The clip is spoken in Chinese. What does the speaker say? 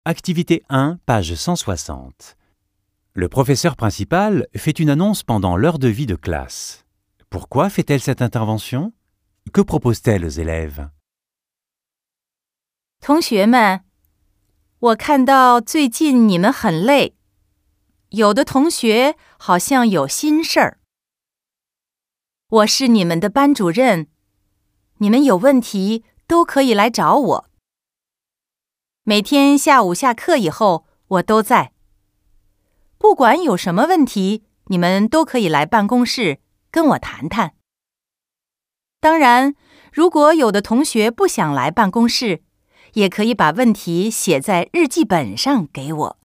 Activité 1, page 160. Le professeur principal fait une annonce pendant l'heure de vie de classe. Pourquoi fait-elle cette intervention? Que propose-t-elle aux élèves? 同学们，我看到最近你们很累，有的同学好像有心事儿。我是你们的班主任，你们有问题都可以来找我。每天下午下课以后，我都在。不管有什么问题，你们都可以来办公室跟我谈谈。当然，如果有的同学不想来办公室，也可以把问题写在日记本上给我。